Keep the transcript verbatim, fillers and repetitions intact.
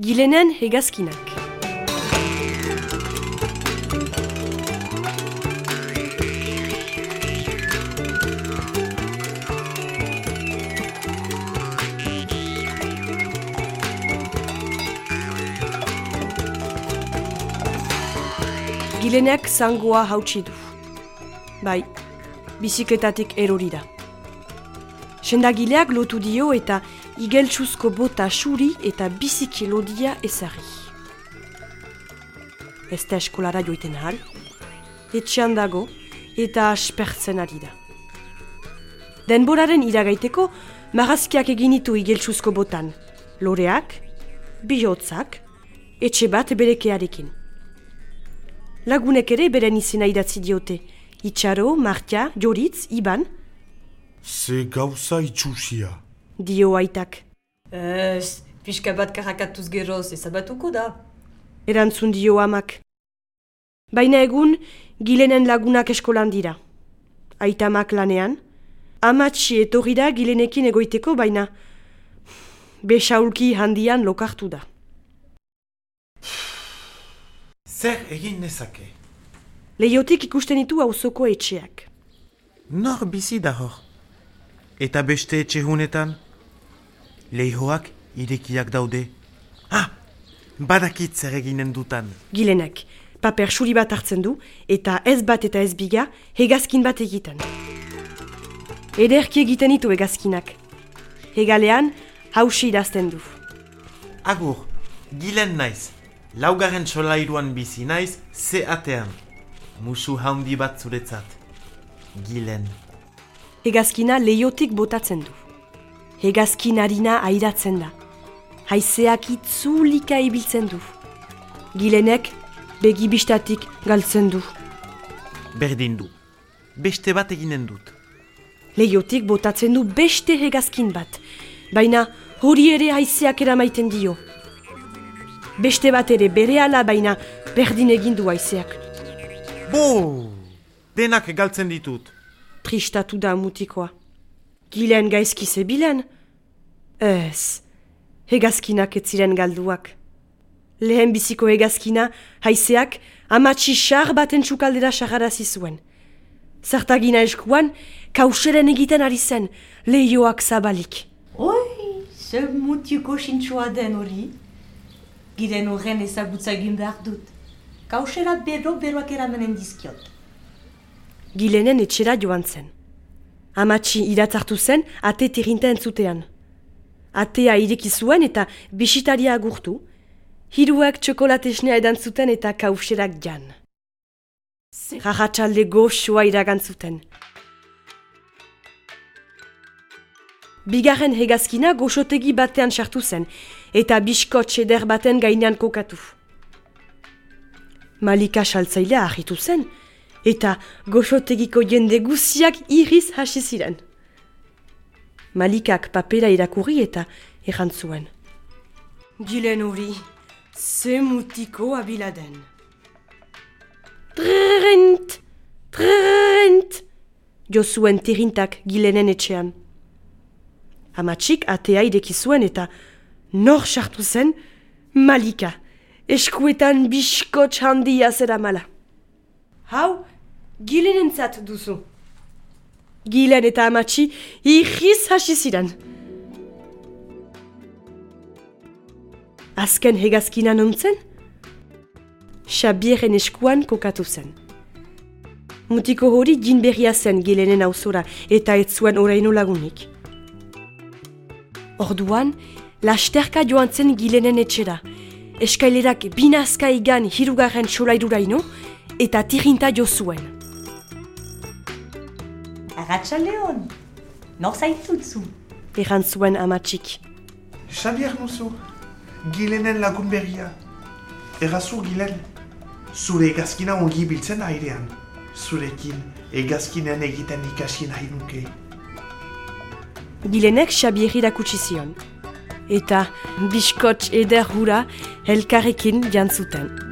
Gilenen hegazkinak. Gilenek zangoa hautsi du. Bai, bizikletatik erori da. Sendagileak lotu dio eta igeltsuzko bota xuri eta biziki lodia ezarri. Ez da eskolara joiten ahal, etxean dago eta aspertzen ari da. Denboraren iragaiteko, marrazkiak egin ditu igeltsuzko botan. Loreak, bihotzak, etxe bat berekearekin. Lagunek ere beren izena idatzi diote. Itxaro, Martia, Joritz, Iban. Ze gauza itxusia. Dio aitak. Ez, pixka bat karakatuz geroz ezabatuko da. Erantzun dio amak. Baina egun, Gilenen lagunak eskolan dira. Aitamak lanean. Amatxi etorri da Gilenekin egoiteko, baina besaulki handian lokartu da. Zer egin nezake? Leiotik ikusten ditu auzoko etxeak. Nor bizi da hor? Eta beste etxe hunetan? Leihoak irekiak daude. Ah, badakit zer eginen dutan. Gilenek, paper xuri bat hartzen du, eta ez bat eta ez biga, hegazkin bat egiten. Ederki egiten ditu hegazkinak. Hegalean, hausi idazten du. Agur, Gilen naiz. Laugarren solairuan bizi naiz, ze atean. Musu handi bat zuretzat. Gilen. Hegazkina leiotik botatzen du. Hegazkin harina airatzen da. Haizeak itzulika ibiltzen du. Gilenek begibistatik galtzen du. Berdin du. Beste bat eginen dut. Leiotik botatzen du beste hegazkin bat. Baina hori ere haizeak eramaiten dio. Beste bat ere berehala baina berdin egin du haizeak. Bo! Denak galtzen ditut. Tristatu da mutikoa. Gilen gaizki zebilen? Ez, hegazkinak ez ziren galduak. Lehen biziko hegazkina, haizeak, amatxi xar baten txukaldera xararazi zuen. Zartagina eskuan, kauseren egiten ari zen, lehioak zabalik. Oi, ze mutiko sintxoa den hori. Giren horren ezagutza egin behar dut. Kausera bero-beroak eramenen dizkiot. Gilenen etxera joan zen. Amatxi iratzartu zen, ate tirinta entzutean. Atea ireki zuen eta bisitaria agurtu. Hiruak txokolatesnea edan zuten eta kauserak jan. Jarratxalde goxoa iragantzuten. Bigarren hegazkina goxotegi batean sartu zen, eta biskotx eder baten gainean kokatu. Malika saltzailea ahitu zen, eta goxotegiko jende guziak iriz hasi ziren. Malikak papera irakurri eta errantzuen. Gilen hori, ze mutiko abiladen. Trrrrent, trrrrent, jo zuen tirintak Gilenen etxean. Amatxik atea ireki zuen eta nor sartu zen, Malika, eskuetan biskotx handia zera mala. Hau, Gilenentzat duzu. Gilen eta amatxi ihiz hasi ziren. Azken hegazkina nontzen? Xabieren eskuan kokatu zen. Mutiko hori jinberria zen Gilenen auzora eta ez zuen oraino lagunik. Orduan, lasterka joan zen Gilenen etxera. Eskailerak binazka igan hirugarren solairuraino eta tirinta jo zuen. Arratxaldeon, nor zaitutzu? Erran zuen amatxik. Xabier nuzu, Gilenen lagun berria. Errazu Gilen, zure egazkina ongi biltzen airean. Zurekin egazkinen egiten ikasi nahi nuke. Gilenek Xabier irakutsi zion. Eta biskotx eder hura elkarrekin jantzuten.